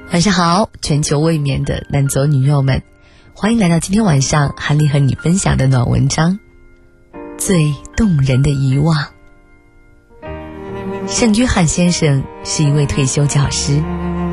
晚上好，全球未眠的男左女右们，欢迎来到今天晚上韩丽和你分享的暖文章，最动人的遗忘。圣约翰先生是一位退休教师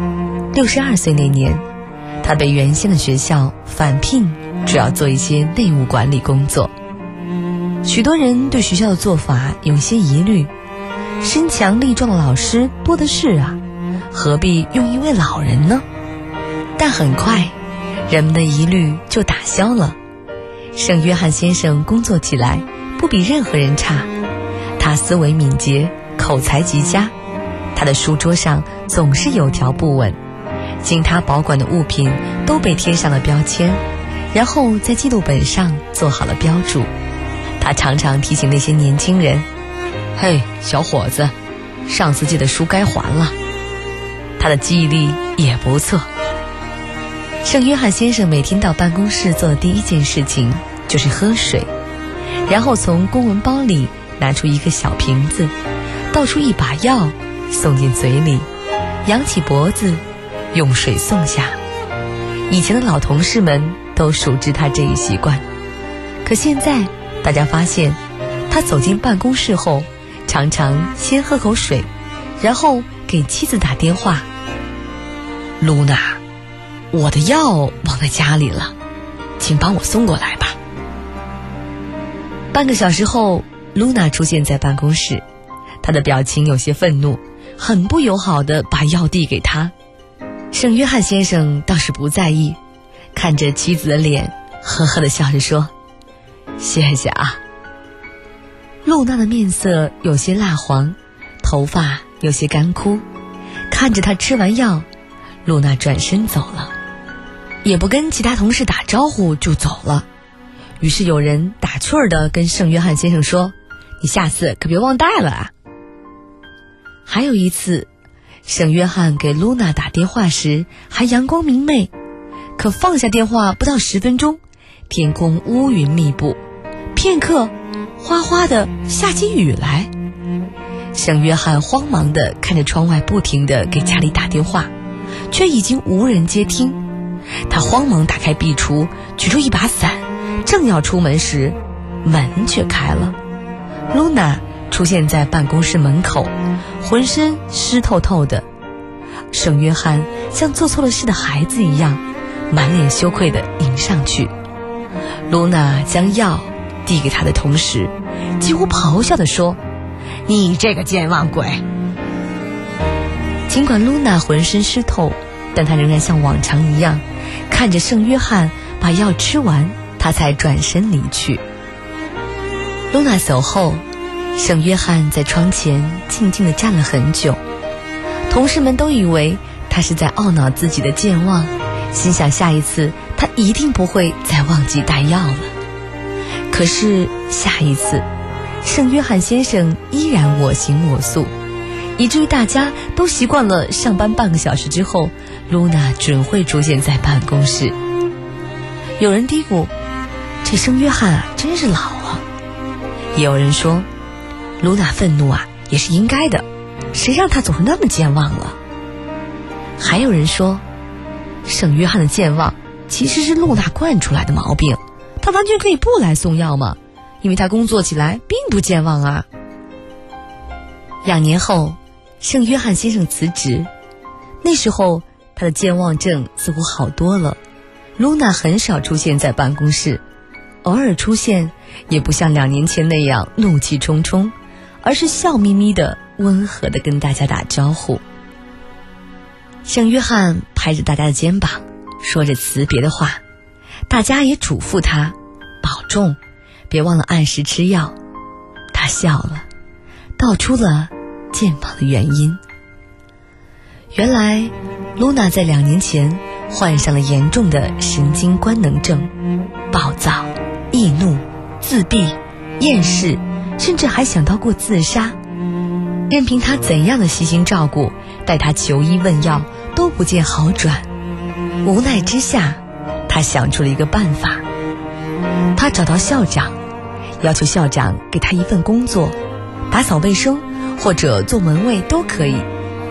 ，62岁那年，他被原先的学校返聘，主要做一些内务管理工作。许多人对学校的做法有些疑虑，身强力壮的老师多的是啊，何必用一位老人呢？但很快人们的疑虑就打消了。圣约翰先生工作起来不比任何人差，他思维敏捷，口才极佳，他的书桌上总是有条不紊，经他保管的物品都被贴上了标签，然后在记录本上做好了标注。他常常提醒那些年轻人，嘿，小伙子，上次借的书该还了。他的记忆力也不错。圣约翰先生每天到办公室做的第一件事情就是喝水，然后从公文包里拿出一个小瓶子，倒出一把药送进嘴里，扬起脖子用水送下。以前的老同事们都熟知他这一习惯，可现在大家发现他走进办公室后，常常先喝口水，然后给妻子打电话，露娜，我的药忘在家里了，请帮我送过来吧。半个小时后，露娜出现在办公室，她的表情有些愤怒，很不友好地把药递给他。圣约翰先生倒是不在意，看着妻子的脸，呵呵地笑着说，谢谢啊。露娜的面色有些蜡黄，头发有些干枯，看着他吃完药，露娜转身走了，也不跟其他同事打招呼就走了。于是有人打趣儿地跟圣约翰先生说，你下次可别忘带了啊。还有一次，圣约翰给露娜打电话时还阳光明媚，可放下电话不到10分钟，天空乌云密布，片刻哗哗地下起雨来。圣约翰慌忙地看着窗外不停地给家里打电话，却已经无人接听。他慌忙打开壁橱，取出一把伞，正要出门时，门却开了。露娜出现在办公室门口，浑身湿透透的。圣约翰像做错了事的孩子一样，满脸羞愧地迎上去。露娜将药递给他的同时，几乎咆哮地说，你这个健忘鬼。尽管露娜浑身湿透，但她仍然像往常一样看着圣约翰把药吃完，她才转身离去。露娜走后，圣约翰在窗前静静地站了很久，同事们都以为他是在懊恼自己的健忘，心想下一次他一定不会再忘记带药了。可是下一次，圣约翰先生依然我行我素，以至于大家都习惯了上班半个小时之后，露娜准会出现在办公室。有人嘀咕，这圣约翰啊，真是老了。也有人说，露娜愤怒啊，也是应该的，谁让他总是那么健忘了。还有人说，圣约翰的健忘其实是露娜惯出来的毛病，他完全可以不来送药嘛，因为他工作起来并不健忘啊。2年后，圣约翰先生辞职，那时候他的健忘症似乎好多了。露娜很少出现在办公室，偶尔出现也不像2年前那样怒气冲冲，而是笑眯眯的温和的跟大家打招呼。圣约翰拍着大家的肩膀，说着辞别的话，大家也嘱咐他保重，别忘了按时吃药。他笑了，道出了健忘的原因。原来露娜在2年前患上了严重的神经官能症，暴躁、易怒、自闭、厌世，甚至还想到过自杀。任凭他怎样的细心照顾，带他求医问药，都不见好转。无奈之下，他想出了一个办法。他找到校长，要求校长给他一份工作，打扫卫生或者做门卫都可以。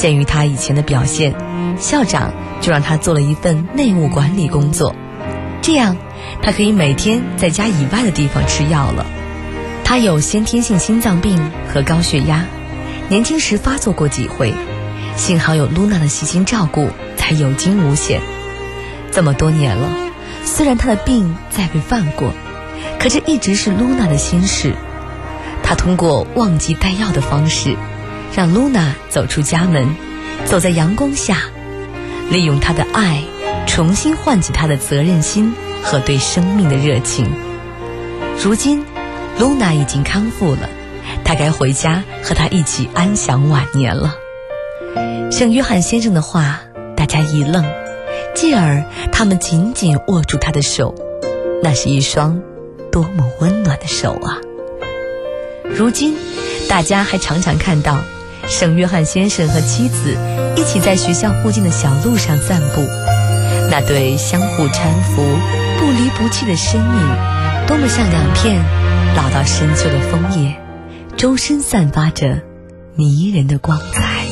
鉴于他以前的表现，校长就让他做了一份内务管理工作，这样他可以每天在家以外的地方吃药了。他有先天性心脏病和高血压，年轻时发作过几回，幸好有露娜的细心照顾，才有惊无险。这么多年了，虽然他的病再未犯过，可这一直是露娜的心事。他通过忘记带药的方式，让露娜走出家门，走在阳光下，利用他的爱重新唤起他的责任心和对生命的热情。如今露娜已经康复了，他该回家和他一起安享晚年了。圣约翰先生的话，大家一愣，继而他们紧紧握住他的手，那是一双多么温暖的手啊！如今大家还常常看到圣约翰先生和妻子一起在学校附近的小路上散步，那对相互搀扶不离不弃的身影，多么像两片老到深秋的枫叶，周身散发着迷人的光彩。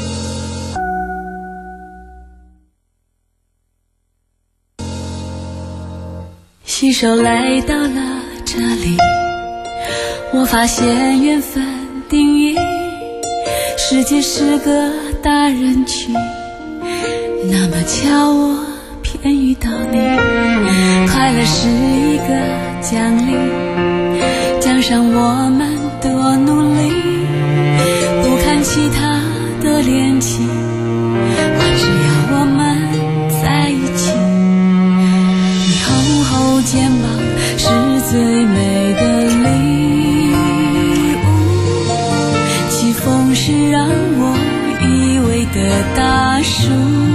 洗手来到了这里，我发现缘分定义，世界是个大人群，那么巧我偏遇到你。快乐是一个奖励，奖赏我们多努力，不看其他的恋情，只要我们在一起。你厚厚肩膀是最美的礼物，起风是让我依偎的大树，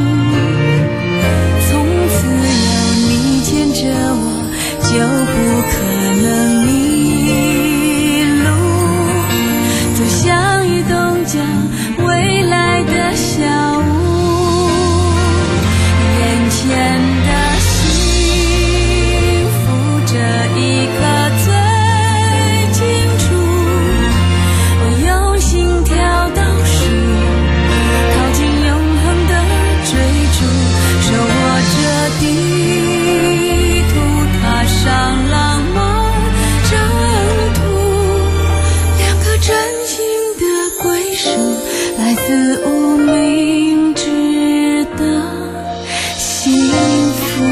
从此有你牵着我，就不可能迷路，走向与东江未来的小屋，眼前的幸福这一刻最清楚，我用心跳倒数，靠近永恒的追逐，手握着地图，踏上浪漫征途，两个真心的归属，来自无名指的幸福。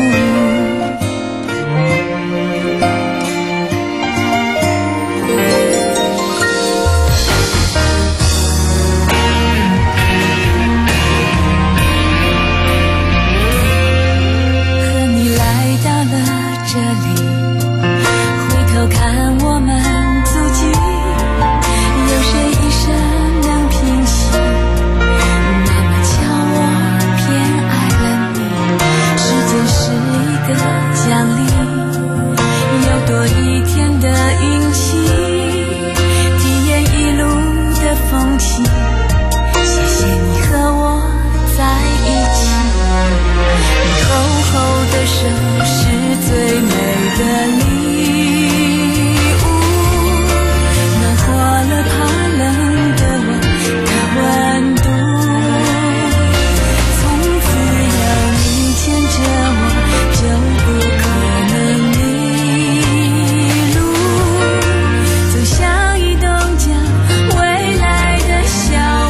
和你来到了这里，回头看我们足迹，有谁一生能平息？那么巧我偏爱了你，时间是一个奖励，有多一天的运气，体验一路的风景，谢谢你和我在一起。你厚厚的手是最美的礼物，暖和了怕冷的我的温度，从此有你牵着我，就不可能迷路，走向与东江未来的小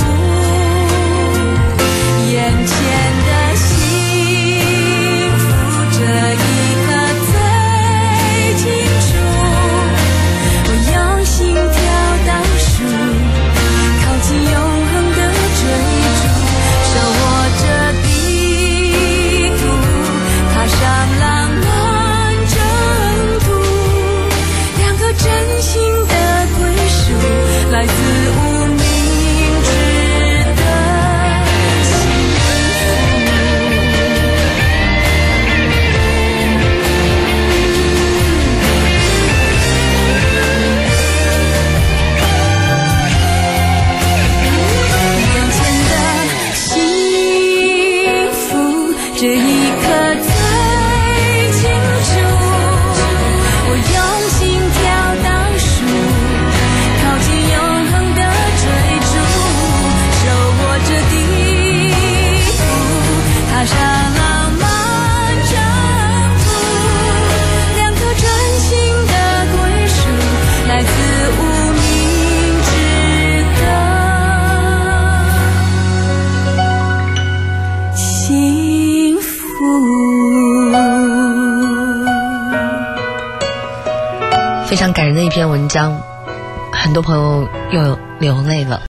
屋，眼前的幸福这一刻最清楚，我用心跳倒数，靠近永恒的追逐，手握着地图，踏上浪漫征途，两个真心的归属，来自无名指的幸福。眼前的幸福这一刻最清楚，我用心跳倒数，靠近永恒的追逐，手握着地非常感人的一篇文章，很多朋友又流泪了。